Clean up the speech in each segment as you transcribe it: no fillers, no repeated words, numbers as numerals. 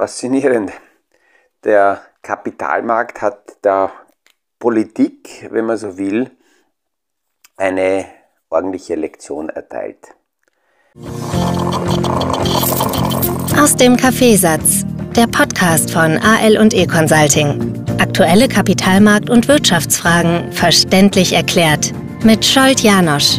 faszinierend. Der Kapitalmarkt hat der Politik, wenn man so will, eine ordentliche Lektion erteilt. Aus dem Kaffeesatz, der Podcast von AL&E Consulting. Aktuelle Kapitalmarkt- und Wirtschaftsfragen verständlich erklärt mit Scholt Janosch.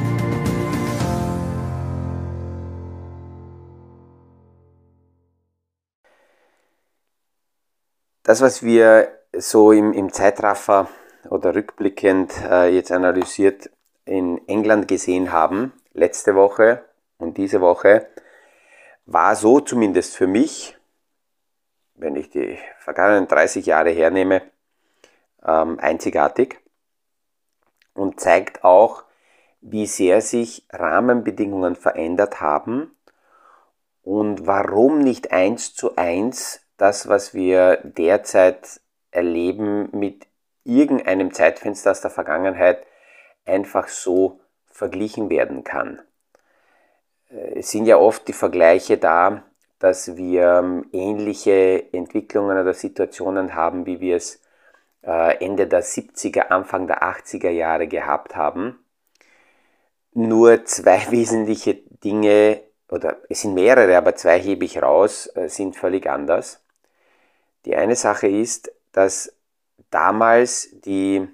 Das, was wir so im Zeitraffer oder rückblickend jetzt analysiert in England gesehen haben, letzte Woche und diese Woche, war so zumindest für mich, wenn ich die vergangenen 30 Jahre hernehme, einzigartig und zeigt auch, wie sehr sich Rahmenbedingungen verändert haben und warum nicht 1:1 das, was wir derzeit erleben, mit irgendeinem Zeitfenster aus der Vergangenheit einfach so verglichen werden kann. Es sind ja oft die Vergleiche da, dass wir ähnliche Entwicklungen oder Situationen haben, wie wir es Ende der 70er, Anfang der 80er Jahre gehabt haben. Nur zwei wesentliche Dinge, oder es sind mehrere, aber zwei hebe ich raus, sind völlig anders. Die eine Sache ist, dass damals die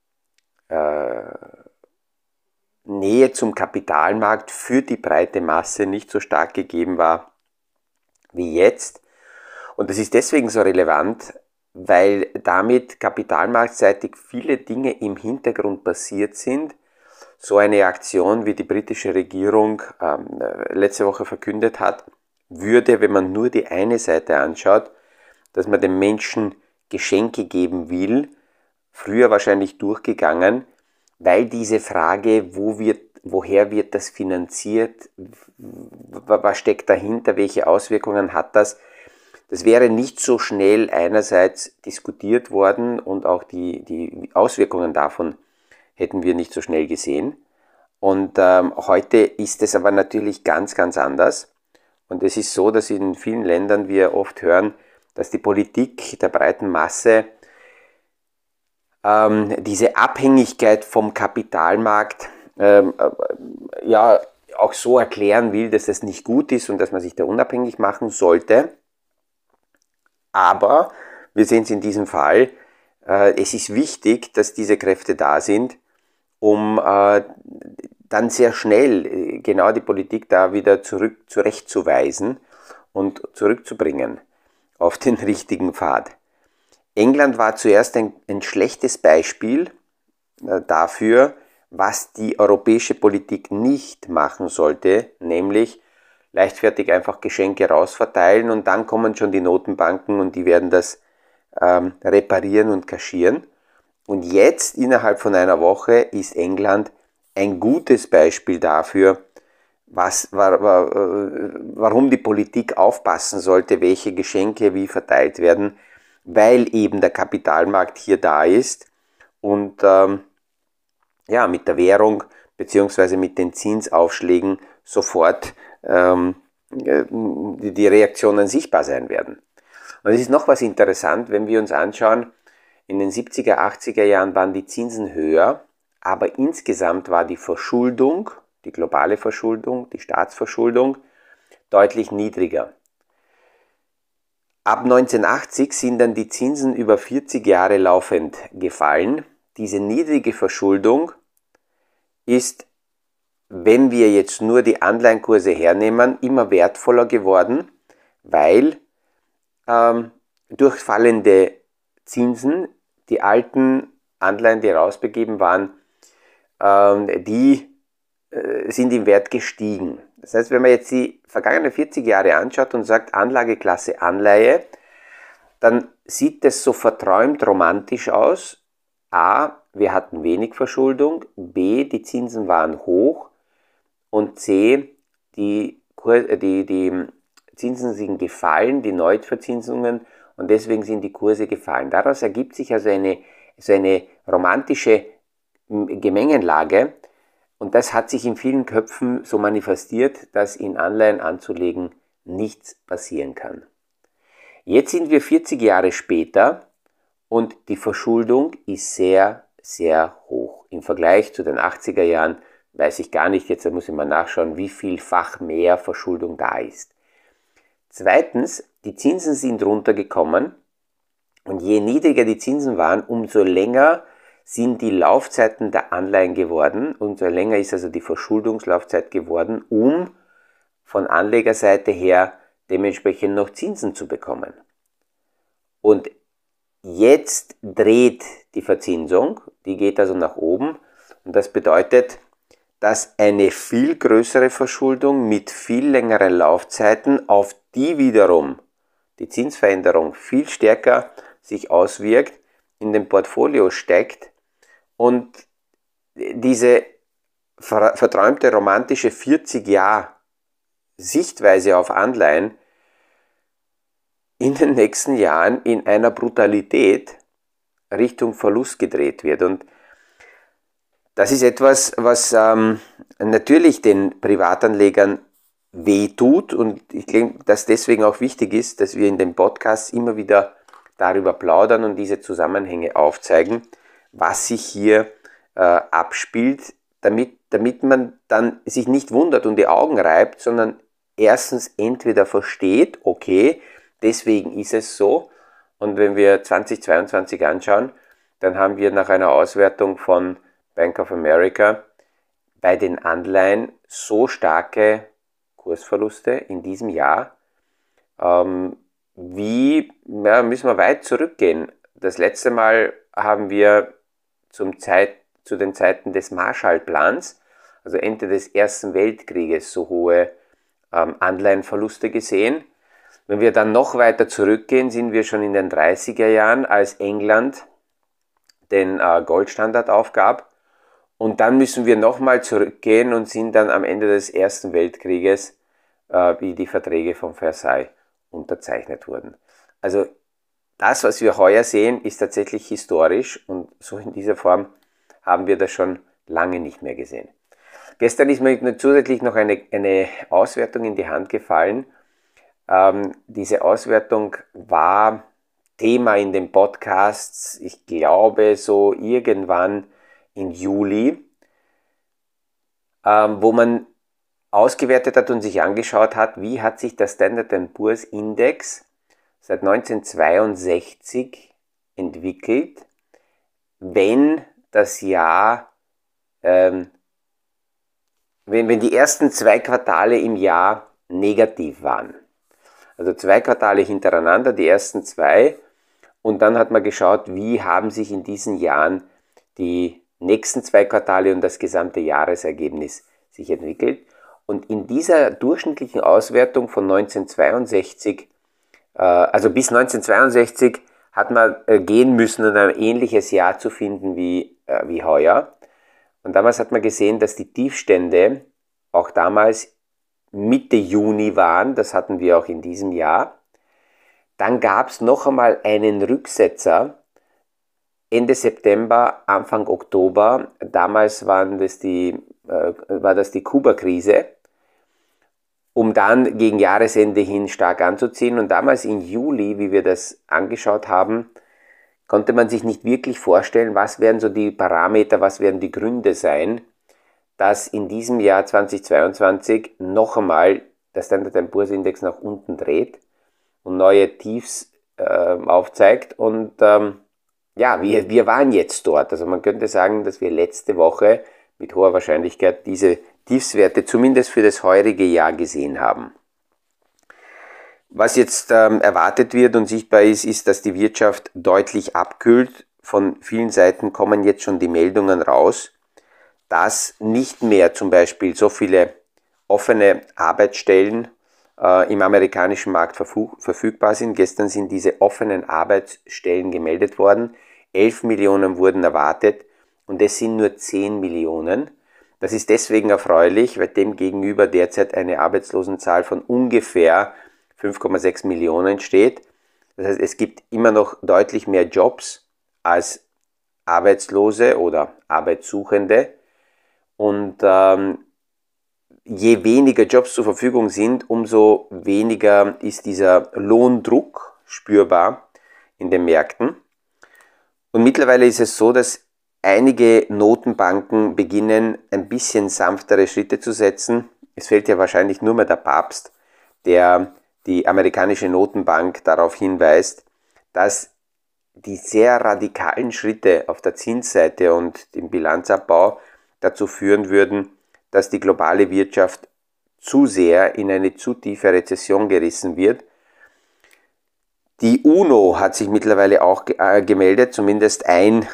Nähe zum Kapitalmarkt für die breite Masse nicht so stark gegeben war wie jetzt. Und das ist deswegen so relevant, weil damit kapitalmarktseitig viele Dinge im Hintergrund passiert sind. So eine Aktion, wie die britische Regierung letzte Woche verkündet hat, würde, wenn man nur die eine Seite anschaut, dass man den Menschen Geschenke geben will, früher wahrscheinlich durchgegangen, weil diese Frage, woher wird das finanziert, was steckt dahinter, welche Auswirkungen hat das, das wäre nicht so schnell einerseits diskutiert worden und auch die Auswirkungen davon hätten wir nicht so schnell gesehen. Und heute ist es aber natürlich ganz, ganz anders. Und es ist so, dass in vielen Ländern wir oft hören, dass die Politik der breiten Masse diese Abhängigkeit vom Kapitalmarkt ja auch so erklären will, dass das nicht gut ist und dass man sich da unabhängig machen sollte. Aber wir sehen es in diesem Fall, es ist wichtig, dass diese Kräfte da sind, um dann sehr schnell genau die Politik da wieder zurechtzuweisen und zurückzubringen auf den richtigen Pfad. England war zuerst ein schlechtes Beispiel dafür, was die europäische Politik nicht machen sollte, nämlich leichtfertig einfach Geschenke rausverteilen und dann kommen schon die Notenbanken und die werden das reparieren und kaschieren. Und jetzt, innerhalb von einer Woche, ist England ein gutes Beispiel dafür, warum die Politik aufpassen sollte, welche Geschenke wie verteilt werden, weil eben der Kapitalmarkt hier da ist und mit der Währung bzw. mit den Zinsaufschlägen sofort die Reaktionen sichtbar sein werden. Und es ist noch was interessant, wenn wir uns anschauen, in den 70er, 80er Jahren waren die Zinsen höher, aber insgesamt war die Verschuldung, die globale Verschuldung, die Staatsverschuldung, deutlich niedriger. Ab 1980 sind dann die Zinsen über 40 Jahre laufend gefallen. Diese niedrige Verschuldung ist, wenn wir jetzt nur die Anleihenkurse hernehmen, immer wertvoller geworden, weil durch fallende Zinsen die alten Anleihen, die rausbegeben waren, die sind im Wert gestiegen. Das heißt, wenn man jetzt die vergangenen 40 Jahre anschaut und sagt Anlageklasse Anleihe, dann sieht das so verträumt romantisch aus. A, wir hatten wenig Verschuldung, B, die Zinsen waren hoch und C, die Zinsen sind gefallen, die Neuverzinsungen, und deswegen sind die Kurse gefallen. Daraus ergibt sich also eine romantische Gemengenlage, und das hat sich in vielen Köpfen so manifestiert, dass in Anleihen anzulegen nichts passieren kann. Jetzt sind wir 40 Jahre später und die Verschuldung ist sehr, sehr hoch. Im Vergleich zu den 80er Jahren weiß ich gar nicht, jetzt muss ich mal nachschauen, wie vielfach mehr Verschuldung da ist. Zweitens, die Zinsen sind runtergekommen und je niedriger die Zinsen waren, umso länger sind die Laufzeiten der Anleihen geworden, umso länger ist also die Verschuldungslaufzeit geworden, um von Anlegerseite her dementsprechend noch Zinsen zu bekommen. Und jetzt dreht die Verzinsung, die geht also nach oben und das bedeutet, dass eine viel größere Verschuldung mit viel längeren Laufzeiten, auf die wiederum die Zinsveränderung viel stärker sich auswirkt, in dem Portfolio steckt und diese verträumte romantische 40-Jahr-Sichtweise auf Anleihen in den nächsten Jahren in einer Brutalität Richtung Verlust gedreht wird. Und das ist etwas, was natürlich den Privatanlegern wehtut und ich denke, dass deswegen auch wichtig ist, dass wir in den Podcasts immer wieder darüber plaudern und diese Zusammenhänge aufzeigen, was sich hier abspielt, damit man dann sich nicht wundert und die Augen reibt, sondern erstens entweder versteht, okay, deswegen ist es so. Und wenn wir 2022 anschauen, dann haben wir nach einer Auswertung von Bank of America bei den Anleihen so starke Kursverluste in diesem Jahr, müssen wir weit zurückgehen. Das letzte Mal haben wir zu den Zeiten des Marshallplans, also Ende des Ersten Weltkrieges, so hohe Anleihenverluste gesehen. Wenn wir dann noch weiter zurückgehen, sind wir schon in den 30er Jahren, als England den Goldstandard aufgab. Und dann müssen wir nochmal zurückgehen und sind dann am Ende des Ersten Weltkrieges, wie die Verträge von Versailles unterzeichnet wurden. Also das, was wir heuer sehen, ist tatsächlich historisch und so in dieser Form haben wir das schon lange nicht mehr gesehen. Gestern ist mir zusätzlich noch eine Auswertung in die Hand gefallen. Diese Auswertung war Thema in den Podcasts, ich glaube so irgendwann im Juli, wo man ausgewertet hat und sich angeschaut hat, wie hat sich der Standard & Poor's Index seit 1962 entwickelt, wenn das Jahr, wenn die ersten 2 Quartale im Jahr negativ waren. Also 2 Quartale hintereinander, die ersten 2, und dann hat man geschaut, wie haben sich in diesen Jahren die nächsten 2 Quartale und das gesamte Jahresergebnis sich entwickelt. Und in dieser durchschnittlichen Auswertung von 1962, also bis 1962, hat man gehen müssen, um ein ähnliches Jahr zu finden wie heuer. Und damals hat man gesehen, dass die Tiefstände auch damals Mitte Juni waren, das hatten wir auch in diesem Jahr. Dann gab es noch einmal einen Rücksetzer Ende September, Anfang Oktober. Damals war das die Kuba-Krise, um dann gegen Jahresende hin stark anzuziehen. Und damals im Juli, wie wir das angeschaut haben, konnte man sich nicht wirklich vorstellen, was werden so die Parameter, was werden die Gründe sein, dass in diesem Jahr 2022 noch einmal der Standard & Poor's Index nach unten dreht und neue Tiefs aufzeigt. Und wir waren jetzt dort. Also man könnte sagen, dass wir letzte Woche mit hoher Wahrscheinlichkeit diese Tiefswerte zumindest für das heurige Jahr gesehen haben. Was jetzt erwartet wird und sichtbar ist, dass die Wirtschaft deutlich abkühlt. Von vielen Seiten kommen jetzt schon die Meldungen raus, dass nicht mehr zum Beispiel so viele offene Arbeitsstellen im amerikanischen Markt verfügbar sind. Gestern sind diese offenen Arbeitsstellen gemeldet worden. 11 Millionen wurden erwartet und es sind nur 10 Millionen. Das ist deswegen erfreulich, weil dem gegenüber derzeit eine Arbeitslosenzahl von ungefähr 5,6 Millionen steht. Das heißt, es gibt immer noch deutlich mehr Jobs als Arbeitslose oder Arbeitssuchende. Und je weniger Jobs zur Verfügung sind, umso weniger ist dieser Lohndruck, spürbar in den Märkten. Und mittlerweile ist es so, dass einige Notenbanken beginnen, ein bisschen sanftere Schritte zu setzen. Es fehlt ja wahrscheinlich nur mehr der Papst, der die amerikanische Notenbank darauf hinweist, dass die sehr radikalen Schritte auf der Zinsseite und im Bilanzabbau dazu führen würden, dass die globale Wirtschaft zu sehr in eine zu tiefe Rezession gerissen wird. Die UNO hat sich mittlerweile auch gemeldet, zumindest eine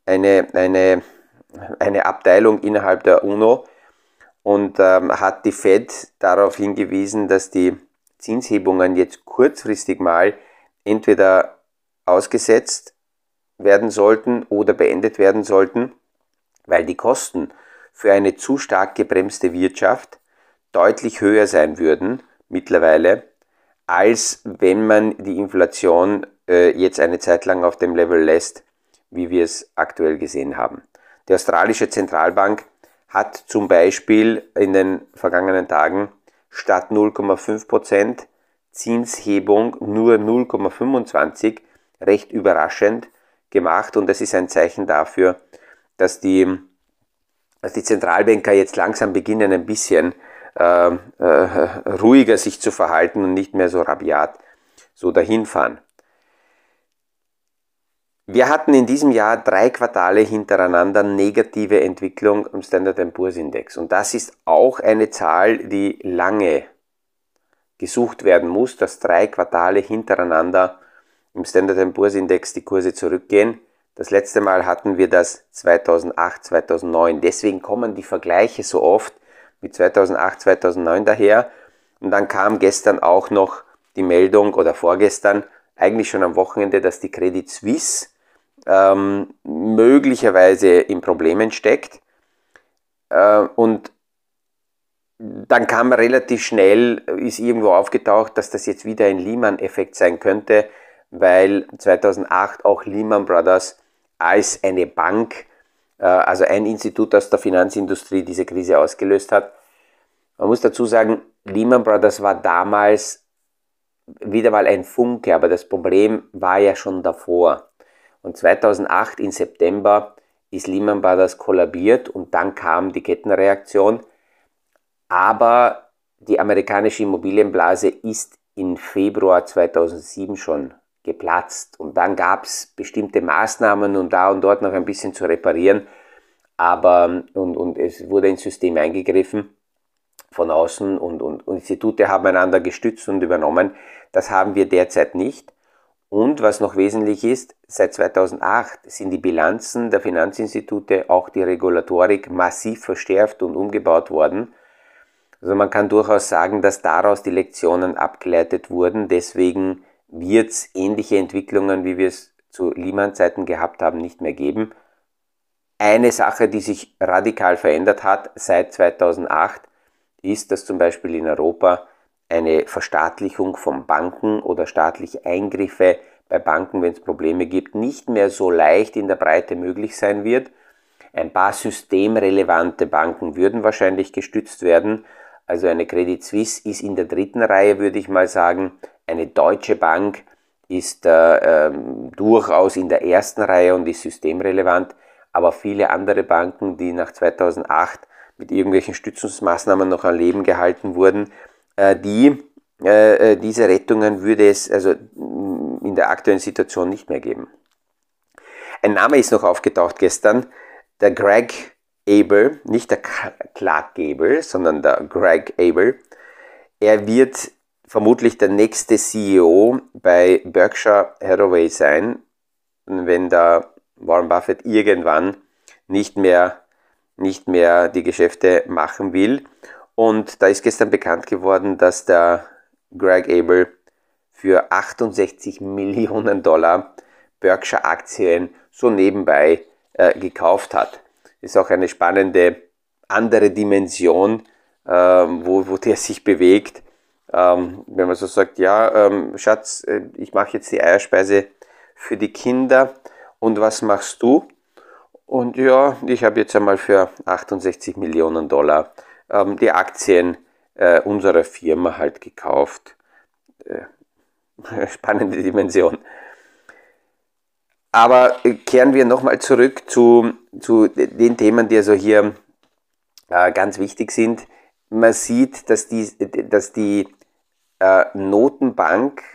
Abteilung innerhalb der UNO, und hat die Fed darauf hingewiesen, dass die Zinshebungen jetzt kurzfristig mal entweder ausgesetzt werden sollten oder beendet werden sollten, weil die Kosten für eine zu stark gebremste Wirtschaft deutlich höher sein würden mittlerweile, als wenn man die Inflation jetzt eine Zeit lang auf dem Level lässt, wie wir es aktuell gesehen haben. Die australische Zentralbank hat zum Beispiel in den vergangenen Tagen statt 0,5% Zinshebung nur 0,25, recht überraschend gemacht, und das ist ein Zeichen dafür, dass die Zentralbanker jetzt langsam beginnen, ein bisschen ruhiger sich zu verhalten und nicht mehr so rabiat so dahinfahren. Wir hatten in diesem Jahr 3 Quartale hintereinander negative Entwicklung im Standard & Poor's Index, und das ist auch eine Zahl, die lange gesucht werden muss, dass 3 Quartale hintereinander im Standard & Poor's Index die Kurse zurückgehen. Das letzte Mal hatten wir das 2008, 2009. Deswegen kommen die Vergleiche so oft mit 2008, 2009 daher. Und dann kam gestern auch noch die Meldung, oder vorgestern, eigentlich schon am Wochenende, dass die Credit Suisse möglicherweise in Problemen steckt. Und dann kam relativ schnell, ist irgendwo aufgetaucht, dass das jetzt wieder ein Lehman-Effekt sein könnte, weil 2008 auch Lehman Brothers als eine Bank, also ein Institut aus der Finanzindustrie, diese Krise ausgelöst hat. Man muss dazu sagen, Lehman Brothers war damals wieder mal ein Funke, aber das Problem war ja schon davor. Und 2008 im September ist Lehman Brothers kollabiert und dann kam die Kettenreaktion. Aber die amerikanische Immobilienblase ist im Februar 2007 schon geplatzt. Und dann gab es bestimmte Maßnahmen, um da und dort noch ein bisschen zu reparieren. Und es wurde ins System eingegriffen von außen, und Institute haben einander gestützt und übernommen. Das haben wir derzeit nicht. Und was noch wesentlich ist, seit 2008 sind die Bilanzen der Finanzinstitute, auch die Regulatorik, massiv verstärkt und umgebaut worden. Also man kann durchaus sagen, dass daraus die Lektionen abgeleitet wurden. Deswegen wird es ähnliche Entwicklungen, wie wir es zu Lehman-Zeiten gehabt haben, nicht mehr geben. Eine Sache, die sich radikal verändert hat seit 2008, ist, dass zum Beispiel in Europa eine Verstaatlichung von Banken oder staatliche Eingriffe bei Banken, wenn es Probleme gibt, nicht mehr so leicht in der Breite möglich sein wird. Ein paar systemrelevante Banken würden wahrscheinlich gestützt werden. Also eine Credit Suisse ist in der 3. Reihe, würde ich mal sagen. Eine Deutsche Bank ist durchaus in der 1. Reihe und ist systemrelevant. Aber viele andere Banken, die nach 2008 mit irgendwelchen Stützungsmaßnahmen noch am Leben gehalten wurden, diese Rettungen würde es also in der aktuellen Situation nicht mehr geben. Ein Name ist noch aufgetaucht gestern, der Greg Abel, nicht der Clark Gable, sondern der Greg Abel. Er wird vermutlich der nächste CEO bei Berkshire Hathaway sein, wenn da Warren Buffett irgendwann nicht mehr die Geschäfte machen will. Und da ist gestern bekannt geworden, dass der Greg Abel für $68 Millionen Berkshire-Aktien so nebenbei gekauft hat. Ist auch eine spannende andere Dimension, wo der sich bewegt. Wenn man so sagt, ja, Schatz, ich mache jetzt die Eierspeise für die Kinder, und was machst du? Und ja, ich habe jetzt einmal für $68 Millionen die Aktien unserer Firma halt gekauft. spannende Dimension. Aber kehren wir nochmal zurück zu den Themen, die also hier ganz wichtig sind. Man sieht, dass die Notenbank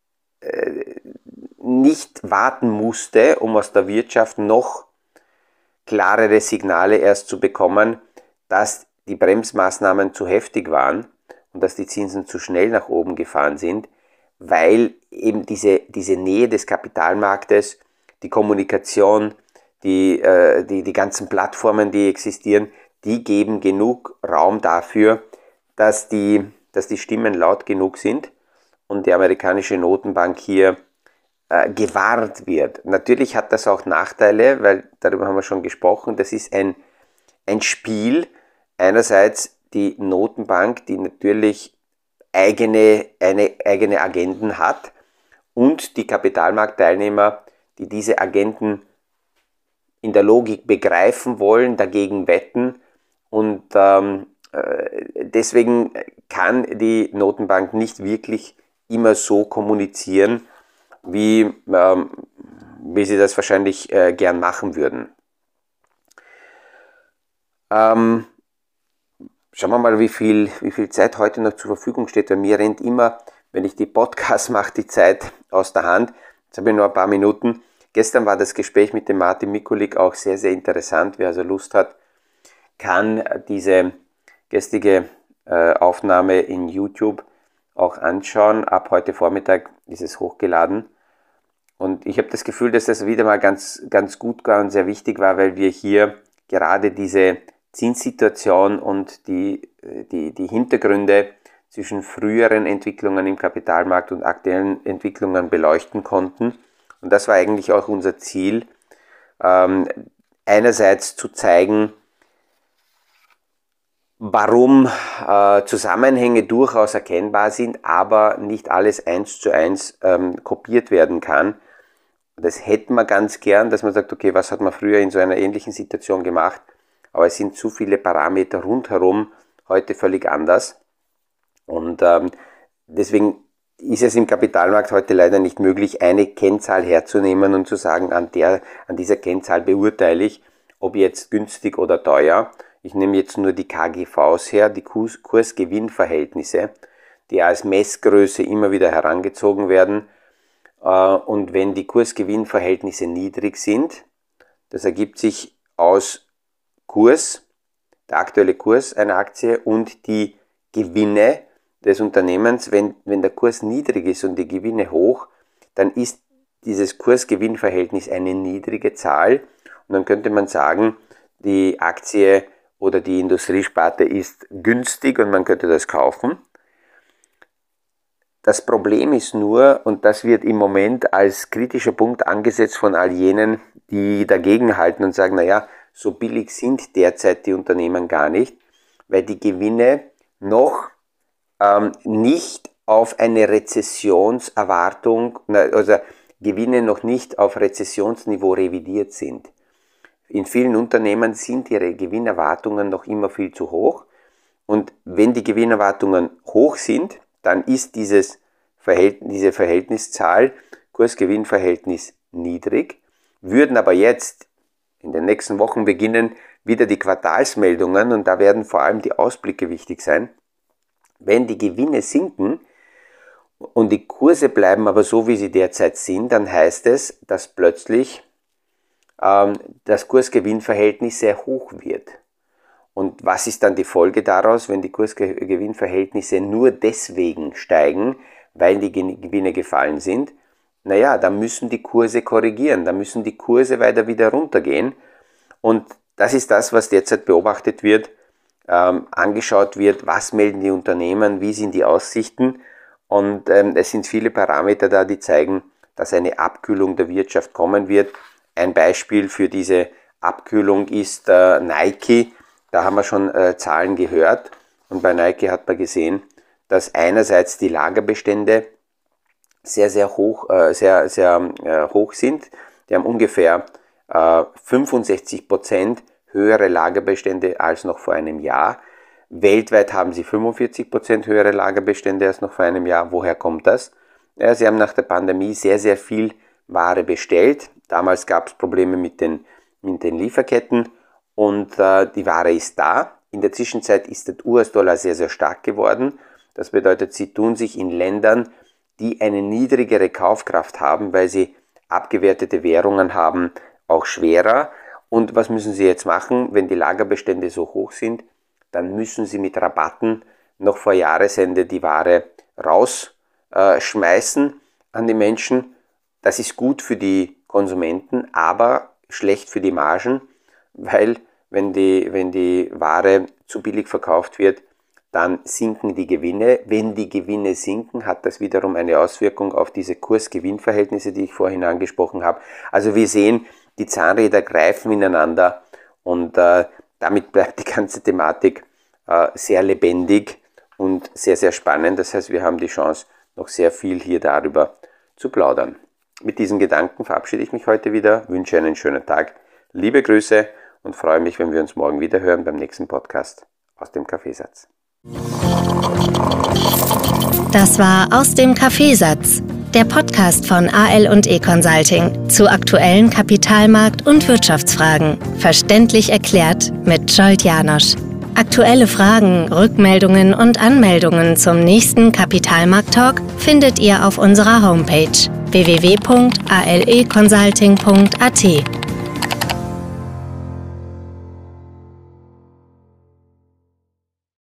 nicht warten musste, um aus der Wirtschaft noch klarere Signale erst zu bekommen, dass die Bremsmaßnahmen zu heftig waren und dass die Zinsen zu schnell nach oben gefahren sind, weil eben diese Nähe des Kapitalmarktes, die Kommunikation, die ganzen Plattformen, die existieren, die geben genug Raum dafür, dass die Stimmen laut genug sind und die amerikanische Notenbank hier gewarnt wird. Natürlich hat das auch Nachteile, weil darüber haben wir schon gesprochen. Das ist ein Spiel. Einerseits die Notenbank, die natürlich eigene Agenden hat, und die Kapitalmarktteilnehmer, die diese Agenden in der Logik begreifen wollen, dagegen wetten. Und deswegen kann die Notenbank nicht wirklich immer so kommunizieren, wie sie das wahrscheinlich gern machen würden. Schauen wir mal, wie viel Zeit heute noch zur Verfügung steht. Bei mir rennt immer, wenn ich die Podcasts mache, die Zeit aus der Hand. Jetzt habe ich nur ein paar Minuten. Gestern war das Gespräch mit dem Martin Mikulik auch sehr, sehr interessant. Wer also Lust hat, kann diese gestrige Aufnahme in YouTube auch anschauen. Ab heute Vormittag ist es hochgeladen. Und ich habe das Gefühl, dass das wieder mal ganz, ganz gut war und sehr wichtig war, weil wir hier gerade diese Zinssituation und die Hintergründe zwischen früheren Entwicklungen im Kapitalmarkt und aktuellen Entwicklungen beleuchten konnten. Und das war eigentlich auch unser Ziel, einerseits zu zeigen, warum Zusammenhänge durchaus erkennbar sind, aber nicht alles 1:1 kopiert werden kann. Das hätten wir ganz gern, dass man sagt, okay, was hat man früher in so einer ähnlichen Situation gemacht? Aber es sind zu viele Parameter rundherum heute völlig anders. Und deswegen ist es im Kapitalmarkt heute leider nicht möglich, eine Kennzahl herzunehmen und zu sagen, an dieser Kennzahl beurteile ich, ob jetzt günstig oder teuer. Ich nehme jetzt nur die KGVs her, die Kurs-Gewinn-Verhältnisse, die als Messgröße immer wieder herangezogen werden. Und wenn die Kurs-Gewinn-Verhältnisse niedrig sind, das ergibt sich aus Kurs, der aktuelle Kurs einer Aktie und die Gewinne des Unternehmens. Wenn der Kurs niedrig ist und die Gewinne hoch, dann ist dieses Kurs-Gewinn-Verhältnis eine niedrige Zahl. Und dann könnte man sagen, die Aktie oder die Industriesparte ist günstig und man könnte das kaufen. Das Problem ist nur, und das wird im Moment als kritischer Punkt angesetzt von all jenen, die dagegenhalten und sagen, naja, so billig sind derzeit die Unternehmen gar nicht, weil die Gewinne noch nicht auf eine Rezessionserwartung, also Gewinne noch nicht auf Rezessionsniveau revidiert sind. In vielen Unternehmen sind ihre Gewinnerwartungen noch immer viel zu hoch. Und wenn die Gewinnerwartungen hoch sind, dann ist diese Verhältniszahl, Kurs-Gewinn-Verhältnis, niedrig. Würden aber jetzt in den nächsten Wochen beginnen wieder die Quartalsmeldungen, und da werden vor allem die Ausblicke wichtig sein. Wenn die Gewinne sinken und die Kurse bleiben aber so, wie sie derzeit sind, dann heißt es, dass plötzlich das Kurs-Gewinn-Verhältnis sehr hoch wird. Und was ist dann die Folge daraus, wenn die Kurs-Gewinn-Verhältnisse nur deswegen steigen, weil die Gewinne gefallen sind? Naja, dann müssen die Kurse korrigieren, dann müssen die Kurse weiter wieder runtergehen. Und das ist das, was derzeit beobachtet wird, angeschaut wird, was melden die Unternehmen, wie sind die Aussichten. Und es sind viele Parameter da, die zeigen, dass eine Abkühlung der Wirtschaft kommen wird. Ein Beispiel für diese Abkühlung ist Nike. Da haben wir schon Zahlen gehört. Und bei Nike hat man gesehen, dass einerseits die Lagerbestände sehr, sehr hoch sind. Die haben ungefähr 65% höhere Lagerbestände als noch vor einem Jahr. Weltweit haben sie 45% höhere Lagerbestände als noch vor einem Jahr. Woher kommt das? Ja, sie haben nach der Pandemie sehr, sehr viel Ware bestellt. Damals gab es Probleme mit den Lieferketten und die Ware ist da. In der Zwischenzeit ist der US-Dollar sehr, sehr stark geworden. Das bedeutet, sie tun sich in Ländern, die eine niedrigere Kaufkraft haben, weil sie abgewertete Währungen haben, auch schwerer. Und was müssen sie jetzt machen, wenn die Lagerbestände so hoch sind? Dann müssen sie mit Rabatten noch vor Jahresende die Ware rausschmeißen an die Menschen. Das ist gut für die Konsumenten, aber schlecht für die Margen, weil wenn die Ware zu billig verkauft wird, dann sinken die Gewinne. Wenn die Gewinne sinken, hat das wiederum eine Auswirkung auf diese Kurs-Gewinn-Verhältnisse, die ich vorhin angesprochen habe. Also wir sehen, die Zahnräder greifen ineinander und damit bleibt die ganze Thematik sehr lebendig und sehr, sehr spannend. Das heißt, wir haben die Chance, noch sehr viel hier darüber zu plaudern. Mit diesen Gedanken verabschiede ich mich heute wieder, wünsche einen schönen Tag, liebe Grüße und freue mich, wenn wir uns morgen wieder hören beim nächsten Podcast aus dem Kaffeesatz. Das war Aus dem Kaffeesatz, der Podcast von AL&E Consulting zu aktuellen Kapitalmarkt- und Wirtschaftsfragen. Verständlich erklärt mit Zsolt János. Aktuelle Fragen, Rückmeldungen und Anmeldungen zum nächsten Kapitalmarkt-Talk findet ihr auf unserer Homepage www.aleconsulting.at.